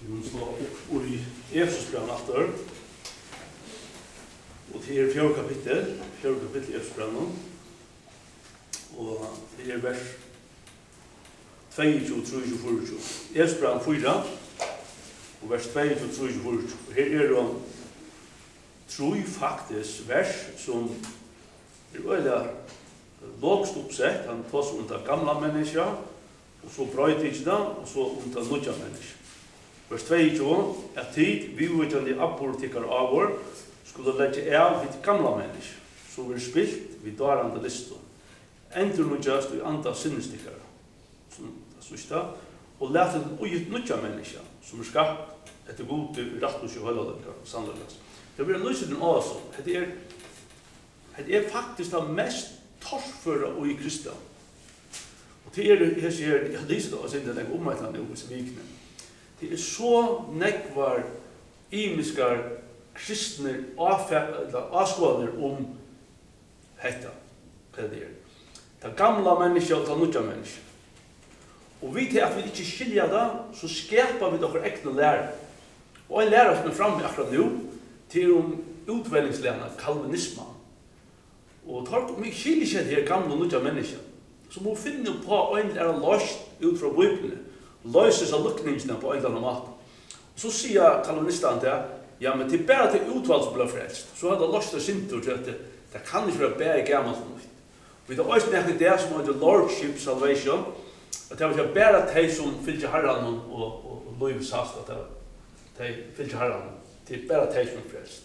Nu slår upp i Efesosbrevet efter. Och det är fjärde kapitel i Efesosbrevet. Och det är vers 22, 23, 24. Efesosbrevet 4 och vers 22, 23, 24. Här är det tror faktiskt vers som är väldigt lågt uppsett. Han tar sig under gamla människor och så bröjt det och så under nya människor. Vers 22, att tid vi utgående apolitiker av vår skulle lägga av vid gamla människor, så vi spilt vid dörrande listor. Ändå nudjast i andra sinnesstickare, som sista, och lät den ut nya människor, som skapt efter god rättvisa och höllande sannolikt. Det blir lösningen också. Det är faktiskt det mest torsföra och i Kristus. Och det är jag säger jag läser då så inte lägga om att nu så vikne. Det är så nekvar imiskar kristna avskådningar om detta. Vad det är. Det gamla människor och det nya människor. Och vi till att vi inte skiljer det så skapar vi några äkta lärare. Och en lärare som är framme akkurat nu till utvälningslärarna kalvinismen. Och tar mig skiljer här gamla och nya människor. Så må finna på en löst ut från Bibeln. Löses av luckningsna på en eller annan mat. Så säger kalvinisten där, ja men till bara till utvalg som blir frälst. Så hade löst det sintur till att det kan inte vara bara gammalt och nytt. Vi har också näkert det som heter Lordship Salvation. Att det var bara de som fyllde herran och Louis hast att de fyllde herran. Till bara de som är frälst.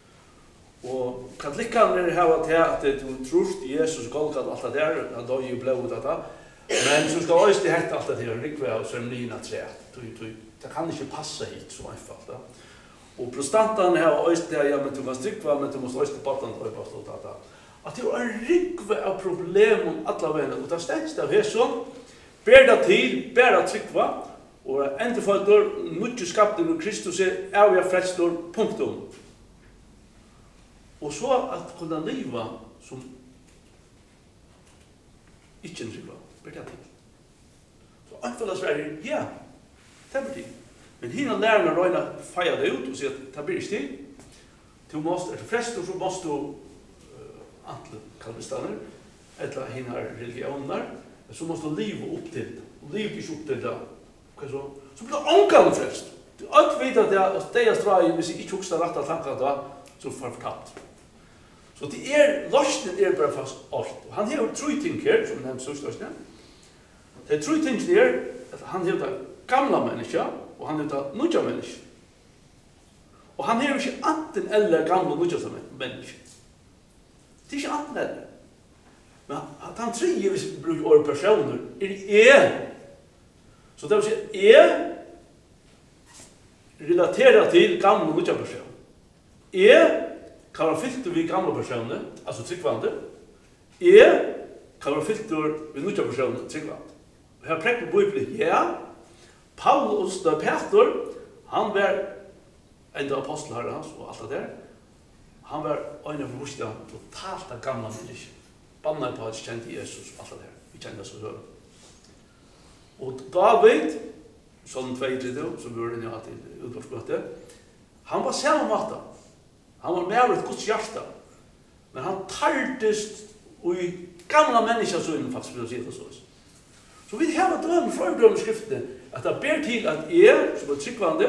Och katolikerna har att du tror Jesus Golgat allt det där, han dog ju blod detta. Men så ska också det heta allt det där rikväl och ceremonierna tre. Det kan inte passa hit så enkelt. Och protestanterna har också det ja men du måste rikväl men du måste också botten och bara stå detta. Att det är en rikväl av problem om alla vänner och det ständs av här så bära till, bära tryckva och ändå för då mycket skapade med Kristus är vi frälstor punktum. Och så att kunna leva som inte en tryggva, bära till. Så anfallas Sverige, ja, det blir till. Men hinna lärarna röjna feja det ut och säga att det blir till. Du måste, efter frälstor så måste du antal kalvistaner, eller hinna religioner, så måste du leva upp till det. Och leva inte upp till det. Så blir det omkallande frälst. Du allt vet att det är sträg, hvis jag inte huxar rätt att tanka då, så får jag förtapt. Så det är lösningen bara fast allt. Han har tre ting här, som nämns först lösningen. Det är tre ting där, att han har det gamla människa, och han har det nya människa. Och han har inte anten eller gamla och nya människa. Det är inte anten eller. Men att han tre brukar personer är så det vill säga är relaterat till gamla och nya personer. Kan vara fyllt vid gamla personer, alltså tryggvande. Kan vara fyllt vid nya personer, tryggvande. Här präck på Bibeln, ja. Paulus, Peter, han var en av apostlarna och allt det där. Han var en av vuxna totalt gamla människor. Bannar på att känna Jesus och allt det där. Vi kände så höra. Och David, som 2-3, som var inne i utvalgsmöte, han var samma matta. Han var med ett Guds hjärta. Men han tardes i gamla människor så faktiskt vill säga så. Så vi har dröm från drömskriften att det ber till att som är tryggvande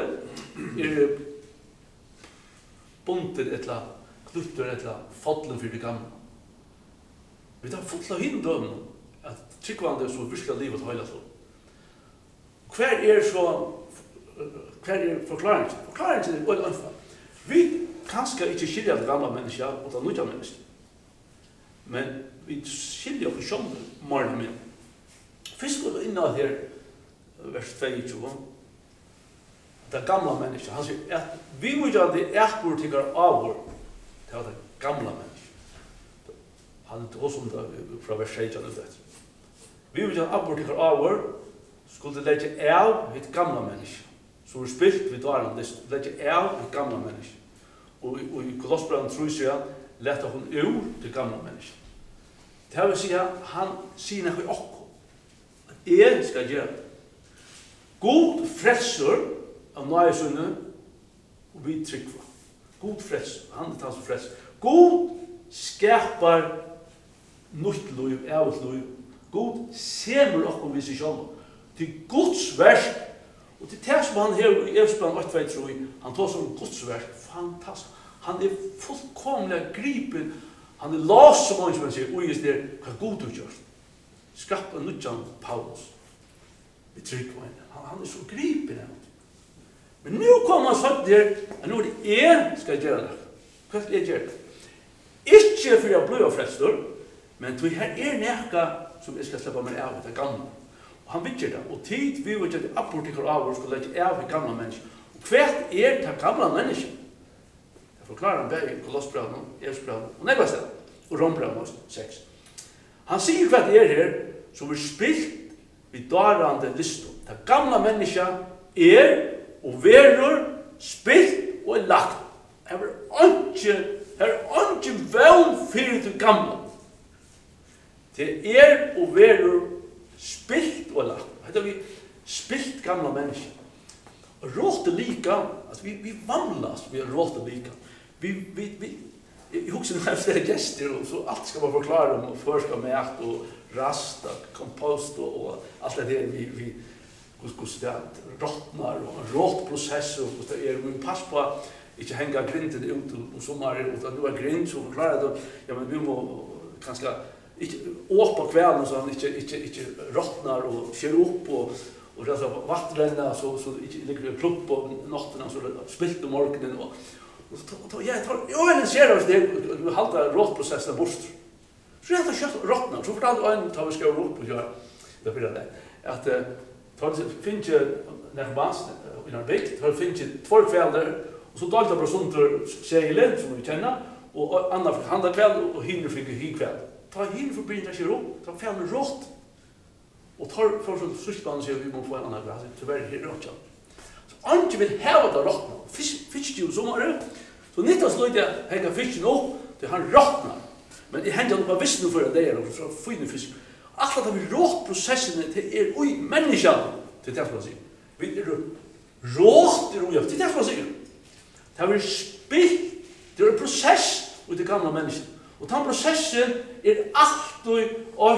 buntet etla klutter etla fotlen för det gamla. Vi tar fotla hin dröm att tryggvande så virkar livet hela så. Kvar är förklaringen? Förklaringen är väl ungefär. Vi kanske inte skilja det gamla människa och det nya människa. Men vi skiljer oss själva mer än mer. Först går vi in här, vers 22. Det gamla människa. Han säger att vi vill göra det ätpolitiker av vår. Det var det gamla människa. Han är inte också om det från vers 16. Vi vill göra ätpolitiker av vår. Skulle lägga av vid gamla människa. Så vi spilt vid dörren list. Lägga av vid gamla människa. Och i Kolossbrevet 3 säger leta hon ur till gamla människa. Det vill säga han säger något också. Att ska göra det. God frälsor av nøyesønne, og vi tryggva. God frels, han er hans frels. God skapar nytt liv, evet liv. God semur okkur við sig sjálv. Til Guds verk, og til det som han her i Efesbrevet 8:23, han tar som Guds verk, fantastisk. Han er fullkomlig gripen, han er låst som man sier, og i det hva God du gjør. Skapar nutjan Paulus. Vi tryggva han er så gripen. Men nu kommer han sagt der, at nu er det jeg skal gjøre det. Hva skal jeg gjøre det? Ikke for jeg blir frelstor, men til her er nekka som jeg skal slippe meg av det gamle. Og han vil gjøre det, og tid vi vil gjøre det apportikker av oss, skal legge av i gamle mennesker. Og hvert er det gamle mennesker? Jeg forklarer han begge Kolossbrevet, Efesbrevet, og Nebba stedet, og Rombrevet 6. Han sier hva det er her, som er spilt vid darande listor. Det gamle mennesker er og verur spilt og er lagt. Her er ikke vel fyrir til gamle. Det er og verur spilt og er lagt. Hetta vi spilt gamla mennesker. Og råte lika, altså vi vamlas vi råte lika. Jeg husker når jeg flere gester, og så alt skal man forklare om, og førska mæt, og rast, og kompost, og alt det der vi hvordan det råtnar, og en råtprosess, og hvordan det er, vi pass på ikke henga grinden ut om sommaren, og at nu er grind, så forklarer det, ja, men vi må kanskje ikke åpa kvelden, så han ikke råtnar, og skjer opp, og rett og vattrenna, så ikke ligger plupp på natten, så spilt om morgenen, og jeg tar øyne ser oss det, vi halter råtprosessen bort. Så rett og slett råtnar, så fortalte øyne, tar vi skrevet opp, og gjør det blir det, at det finnes nærmast, i en bygd, det finnes 2 kvelder, og så dalte på sånt segelen, som vi kjenner, og andre fikk handa kveld, og hinner fikk kveld. Ta hinner for begynnelsen ikke rått, ta fjellene rått, og tar for sånn sørstbanen sier vi må få en annen glas, tyverr her rått. Så andre vil heva det råttna, fiskstjur sommeren, så 19 sløyde jeg henga fisken opp, til han råttnar. Men jeg henga noe visst noe for det der, og så fyne fisk. Alt at vi rått prosessene til ui menneskene, til det som man sier. Vi rått ui, til det som man sier. Det har vært spilt, det er en prosess ui til gamle mennesker. Og den prosessen er alltid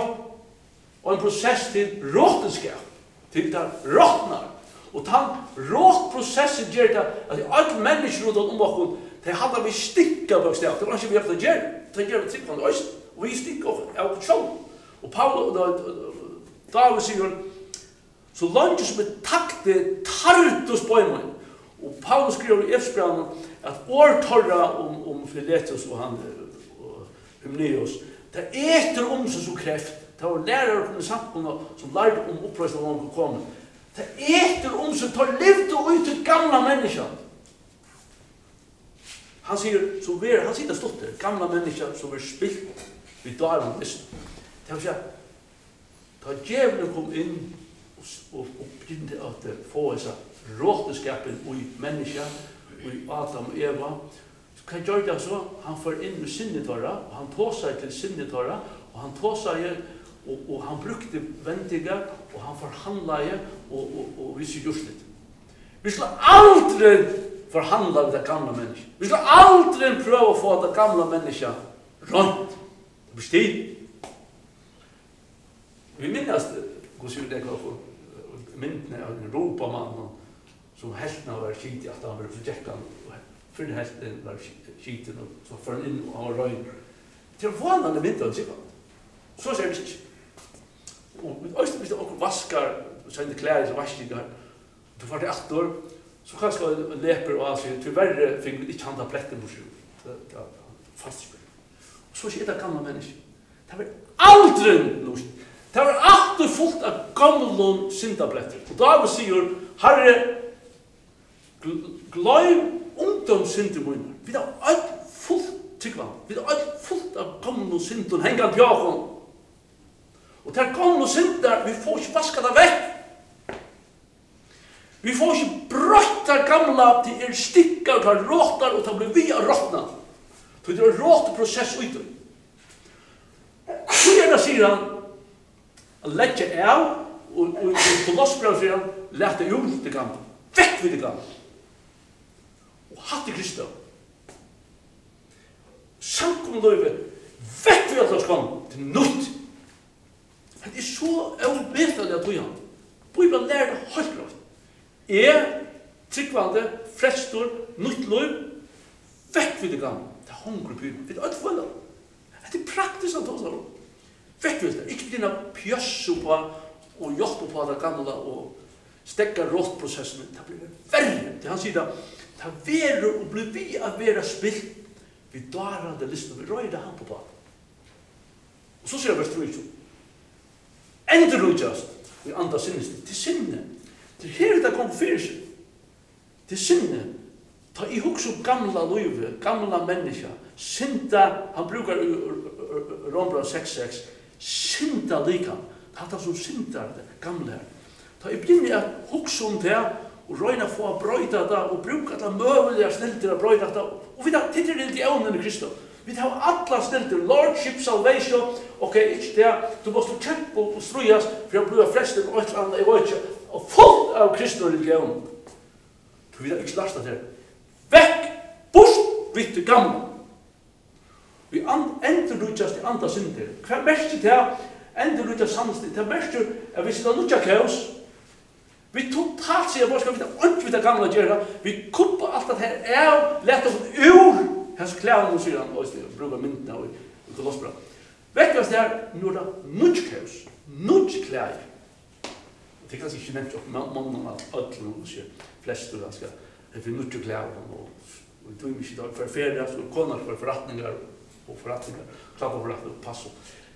en prosess til råtenskap, til det råtnar. Og den råtprosessen gjør det at alle mennesker rundt om bakom, de hadde vi stikket bokstav. Det var ikke vi hadde gjør, det gjør vi tryggvann øyne, og vi stikker av sjål. Og Paul og David sier, så langt som er takte tartus på en mån. Og Paul skriver i Efesbrevet at årtorra om Philetus og han og Hymenaeus, det eter seg som kreft. Det var lærere på den samfunnet som lærte om oppreisning av noen komme. Det eter seg, tar livet ut til gamle mennesker. Han sier, han sier det stått der, gamle mennesker som er spilt vid dagen listen. Det vil si da djevelen kom inn og begynte at få disse råteskapen i mennesker, i Adam og Eva, så hva gjør det så? Han får inn med sinnetåra, og han tog seg til sinnetåra, og han tog seg, og han brukte vendiga, og han forhandlet, og vi sier just litt. Vi skal aldri forhandla med det gamla mennesket. Vi skal aldri prøve å få det gamla mennesket rundt. Det blir stil. Vi minnes det, hvordan sier det for myndene av en ropamann som heltene var skit i at han var for jekkan, og før helten var skiten, og så får han inn og han var røyn. Det var vanlige myndene, sier han. Så ser det ikke. Og hvis det også vaskar, og sender klær til vaskinger, du får det 8 år, så kanskje leper og avsier, tyverre fikk vi ikke handa pletten på sju. Det var fastspill. Og så er det gamle mennesker. Det var aldri noe. Det var alltid fullt av gamle syndabletter. Og David sier, Herre, gløym ungdomssyndemøyner. Vi har alt fullt, tykkvann. Vi har alt fullt av gamle synden, hengan pjåkon. Og det gamle synder, vi får ikke vaska det vekk. Vi får ikke brøtt det gamle til stikker, til råtar, og til blir vi av råtna. Det er en råteprosess ute. Så gjerne sier han, legge av, og Kolossbrevet sier han, lette ut det gamle. vekk vid det gamla. Og hatt i Kristi. Samkomløyve, vekk vid at kom til nytt. Det så overbetelig at tog han. Bibelen lærer det helt klart. Tryggvande, frestor, nytt liv, vekk vid det gamla. Det hungrer på Bibelen. Det alt følger. Det praktisk at tog vekk vid det. Ikke begynne å pjøsse på og hjelpe på det gamla og stekka råttprosessen. Det blir verre. Det han sier da, det verer og blir vi av vera spill. Vi darer det listen, vi røyder han på. Og så sier jeg vers 3. Endurløyjast, vi andas sinnes til sinne. Det her det kom fyrir seg. Til sinne. Ta i hugsa gamla løyve, gamla menneska. Synda, han brukar Rombra 6:6. Synda likan. Det som syndar det, gamle her. Ta i begynner jeg hugsa det, og røyna få å brøyta det, og bruka det møvelige snilter å brøyta det. Og vi tar tittar det i evnen i Kristus. Vi tar alla snilter, Lordship, Salvation, ok, ikke det, du måste kjempe og strujas, for jeg blir frelst og et eller annet, jeg vet ikke, og fullt av Kristus religion. Så vi tar ikke lasta til. Vekk, bort, vidt det gamle. Vi endurløyjast i andre synder. Hva mest til det? Endurløyjast sannstyr. Det mest til at vi sitter nødja kaos. Vi totalt sier, hva skal vi ta ordentlig vidt det gamle gjøre? Vi kupper alt det her, lett oss ur, hans klæren, sier han, og bruker myndene og kolossbra. Vekkast det her, nå er det nudjkaus, nudjklær. Det kan ikke nevnt opp, mannen av ødelen, og sier flest og ganske, det er nudjklær, og vi tog ikke dag for ferie, og konar for forretninger, klapper forretninger, og passo.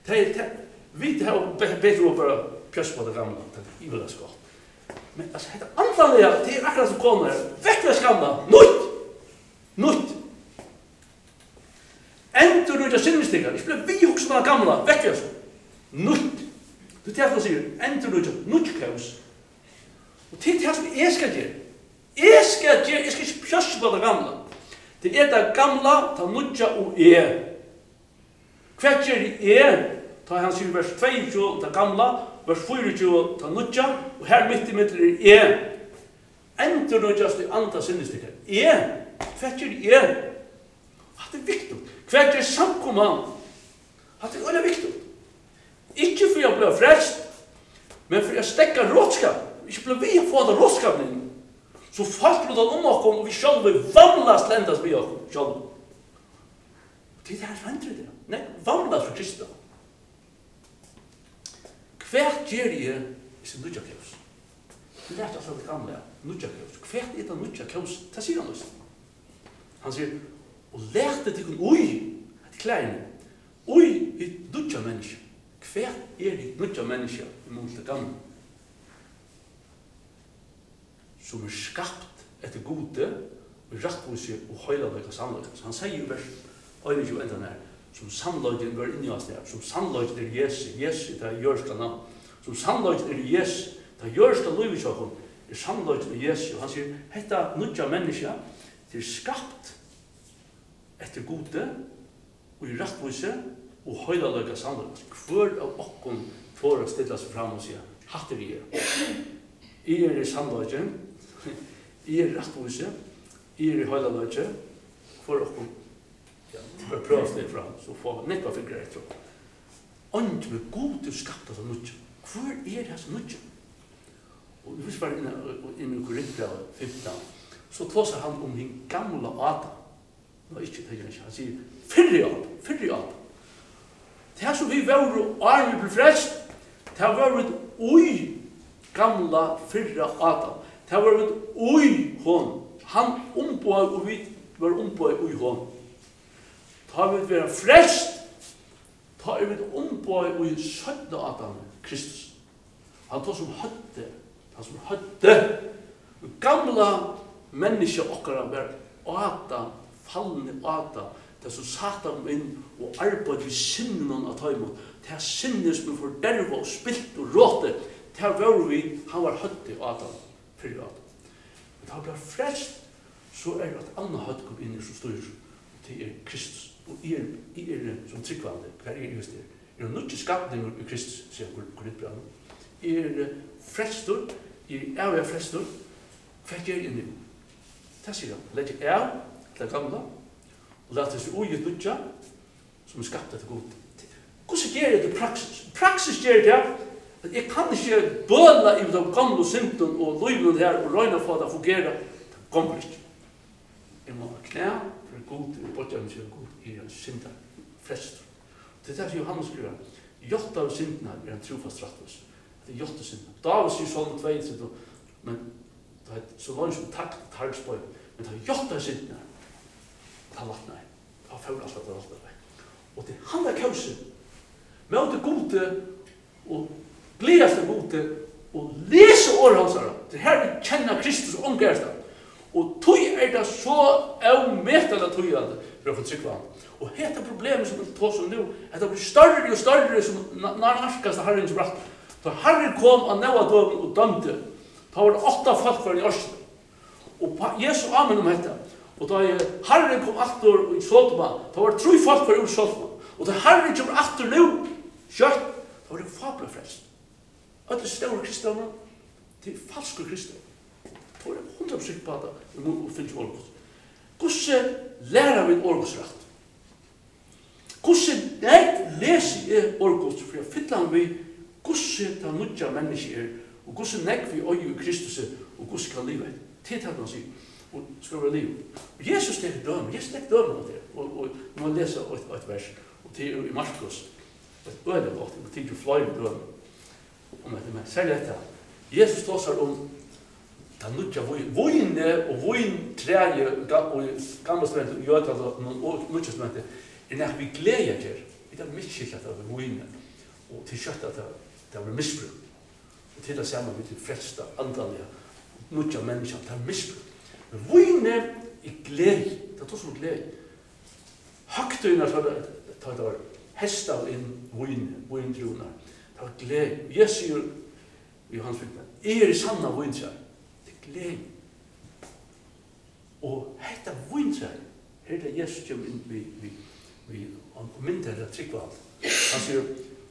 Vi har bedre å bare pjøs på det gamle, det er ivelig skott. Men altså, det antallet, det er akkurat som konar, vekkast gamle, nytt. Endurløyja sinnestingar, ikke ble vi hos noen gamla, vekkast, nytt. Det er det han sier, endurløyja nudjkaus. Og det er det som jeg skal gjøre. Jeg skal ikke pjøsse på det gamla. Det er det gamla, ta nudja og Hva gjør jeg? Ta han sier vers 22, ta gamla, vers 24, ta nudja, og her midt i middel er endurløyjast i andre sinnestingar. Hva gjør jeg? Det er viktig. Hva er samkomman? Det er veldig viktig. Ikke for jeg ble frelst, men for jeg stekka rådskap. Ikke ble vi få den rådskapen inn. Så folk ble den oss, og vi selv vannlast lendas vi oss selv. Det er det her venter det. Nei, vannlast for Kristus. Hva gjør jeg i sin nudja kaus? Det lærte altså det gamle, nudja kaus. Hva er det nudja kaus? Det sier han også. Han sier, og lærte til ui, et kleine, ui i nudja menneske. Hva er det nudja menneske i mot det gamle? Som skapt etter gode, og rettvise og høylaløyga samløyga. Han sier i vers 21 enda her, som samløyga var inni oss der, som samløyga er Jesu, det er jørska navn, som samløyga er Jesu, det er jørska løyvisjåkon, er samløyga er Jesu. Han sier, hetta nudja menneske, det er skapt etter gode, og i rettvise, og høylaløyga samløyga. Hver av okkon får å stilla seg fram og sier, hatt er jeg er i samløyga, jeg er i rettvise, jeg er i høylaløyga, for okkon, bare prøve å stille fram, så får nekva fingre etter. Ånd med gode skapta som nudja. Hvor er det som nudja? Og hvis vi var inne i Korintbrevet 15, så tåser han om den gamla Adam. Nå ikke det ikke, han sier, fyrre Adam. Det her som vi var og vi ble frelst, det her var ui gamla fyrre Adam. Det her var ui hon. Han omboi og vi var omboi ui hon. Ta vi være frelst, ta vi omboi ui sødde Adam, Kristus. Han tar som hødde, gamla menneske okkara var Adam, fallende Adam, det som satt ham inn og arbeid ved sinnen av tøymon, det er sinnet som er forderva og spilt og råte, det er var vi, han var hødde Adam, fyrir Adam. Men da han ble frelst, så er det et annet hødde kom inn i som styr, det er Kristus. Og er som tryggvande, hva er just det? Er det nødvendig skapninger i Kristus, sier Korintbrevet. Er frelstor, er frelstor. Hva gjør jeg nu? Det sier han. Legg av til det gamle, og la det seg ugitt nudja, som skapt etter god. Hvordan gjør jeg det i praksis? Praksis gjør det at jeg kan ikke bøla i de gamle synden og løyvene her og røyne for at det fungerer. Det kommer ikke. Jeg må ha knæ for god, og bortgjør meg til god i en synder, flest. Det er det Johannes skriver. Jotta av syndene er en trofast rattløs. Det er jotta syndene. David sier sånn 2, men det er så langt som takt og targspøy, men det er jotta av syndene. Det er vattnet. Det er følt alt det vattnet. Og det handler kausen. Med det gode og gledes det gode og lese året hans her. Det er her vi kjenner Kristus og omgærsta. Og tog er det så avmetende tog av det for å få trykk vann. Og hette problemet som vi tar som nå, at det blir større og større som nærmest Herrens bratt. Da Herren kom av Noa døven og dømte, da var det 8 folk for i Ørsten. Og Jesus amen om dette. Og da Herren kom atter i Sodoma, da var det 3 folk for i Sodoma. Og da Herren kommer atter nå, kjøtt, da var det fabler flest. Alle store kristianer, det er falske kristianer. Da var det 100% på det, vi må finne Orgos. Hvordan lærer vi Orgosrett? Hvordan leser jeg Orgos for å fylle han vi hvordan det nødja mennesker og hvordan vi øye i Kristus og hvordan kan livet. Det er det han sier. Og skal være liv. Og Jesus teker døme. Jesus teker døme av det. Og vi må lese et vers. Og det er i Markus. Et øyne godt. Og det er flere døme om dette. Men særlig dette. Jesus tåser om det nødja vojne og vojntreie og gamle studenter og gjør det og nødja studenter er nek vi gleder til. Vi er mittskilt at det er vojne og til kjøtt at det er misbruk. Og til det samme vi til frelsta andalige nødja mennesker. Det er misbruk. Men vojne er glede. Det er to som glede. Haktøyna tar det hesta inn vojndrona. Det er glede. Jeg sier i Johannes 15, er i sanna vojntræ. Det er glede. Og hetta vojntræ, her er det Jesus kommer inn vi myndir det tryggva alt. Han sier,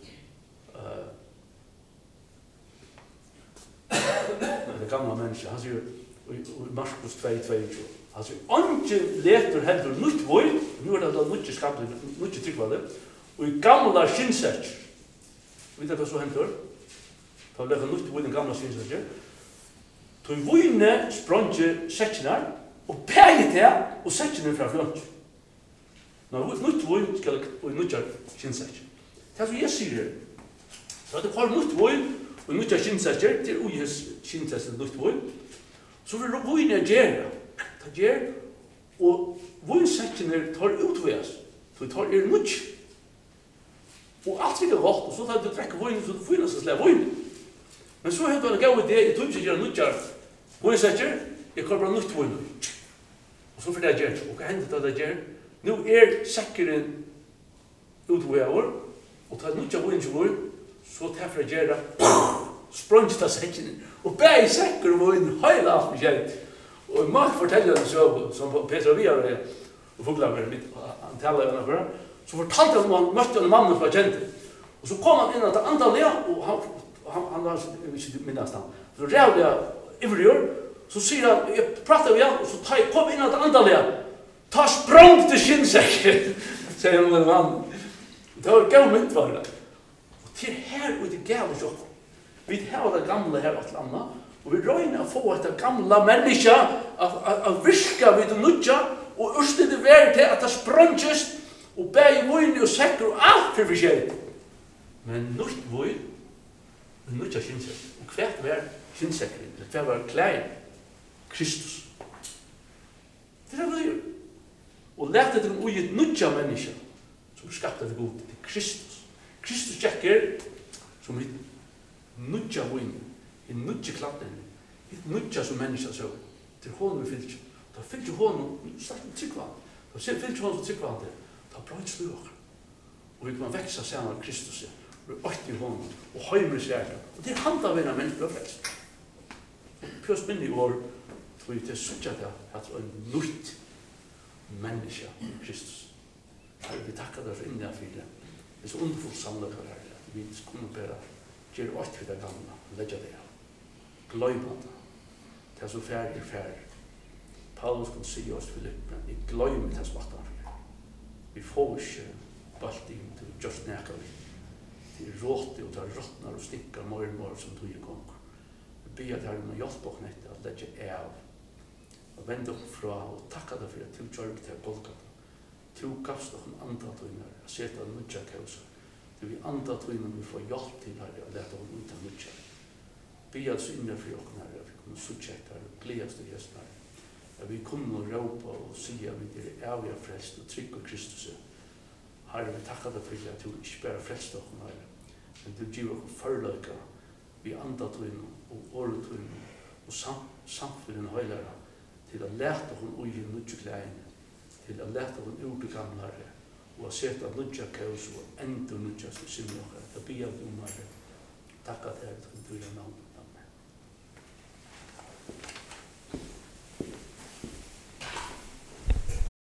det gamla menneske, han sier, i Markus 2:22, han sier, «Onge leter heldur nytt voj», nu er det nytt skapet, nytt tryggva det, og i gamla skinnsett, vet du hva så hentur? Da lever nytt voj den gamla skinnsett, tog vojne sprangje setjenar, og bægit det, og setjenar fra flønt. Når nytt voj skal og nyttja skinnsett. Det er som jeg sier her. Så det har nytt voj og nyttja skinnsett, det er ui skinnsett nytt voj. Så vil vojene gjøre. Det gjør, og vojnsettene tar utveis. Så det tar nytt. Og alt er godt, og så tar du trekker vojene, så du får inn seg vojene. Men så har du en gav idé, jeg tror ikke gjøre nyttja vojnsetter, jeg kan bare nytt vojene. Og så får det gjøre. Og hva hender det gjør? Nu er sekkeren utvever, og tar nyttja vojene vår, så tar for å gjøre sprøngsta sekkeren. Og bæg sekker og vojene, heila alt med kjent. Og Mark forteller en søv, som Petra Viar og Foglager, han taler henne for, så fortalte han om han møtte en mann som var kjent. Og så kom han inn til Andalia, og han var ikke minnast han. Så rævde jeg ivrigjør, så sier han, jeg prater med han, og så tar jeg kom inn til Andalia, ta sprang til skinnsekken, sier han med mannen. Det var gav myndvarende. Og til her og det gav oss opp. Vi har det gamle her et annet, og vi røyner å få et gamle menneske å virke ved det nødja, og urste det være til at det sprangjes, og bæg vøyne og sekker og alt for forskjellig. Men nødt vøyne, nødja skinnsekken. Og hvert var skinnsekken, hvert var klein, Kristus. Det er det vi gjør. Og lærte det om ugitt nødja menneske, som skapte det god, det er Kristus. Kristus tjekker, som vi nødja vøyne, i nødja klappen, i nødja som menneske så, til hånden vi fyllt. Da fyllt hånden, snart tryggvann. Da fyllt hånden tryggvann til, da brøyt slu okker. Og vi kan veksa sammen av Kristus, og vi økt i hånden, og høymres hjerte. Og det er handa vi en menneske og frelst. Pjøst minne i år, tror jeg til suttja det, at det er en nødt menneske Kristus. Herre, vi takkar deg for inni av fire. Det er så underfullt samlet her, at vi kunne bare gjøre alt for det gamle, og legge det av. Gløyma det. det som færre. Paulus kunne si oss Filippen, jeg gløymer det som vi får ikke balting til just nækka vi. Det råte og det råtnar og stikkar mormor som tog i gong. Vi ber at her må hjelpe oss nette at legge av og vende opp fra og takka deg for at du kjør til Golgata. Du gavst oss andatøyner å seta nudja kausa. Du vi andatøyner vi får hjelp til her og leta oss ut av nudja. Be at så inne for oss her, at vi kunne suttjekta her og gledast til gjesten her. At vi kunne råpa og sige at vi er avja frelst og trygg av Kristus. Herre, vi takkar deg for at du ikke bare frelst oss her, men du giver oss forløyga vi andatøyner og åretøyner og samfunnet høylere til å lete hon ui i nudja klæene, til å lete hon ur det gamle herre, og å seta nudja kaus og enda nudja som sinne okkar. Det bia vi Herre. Takk at Herre, til du er navn.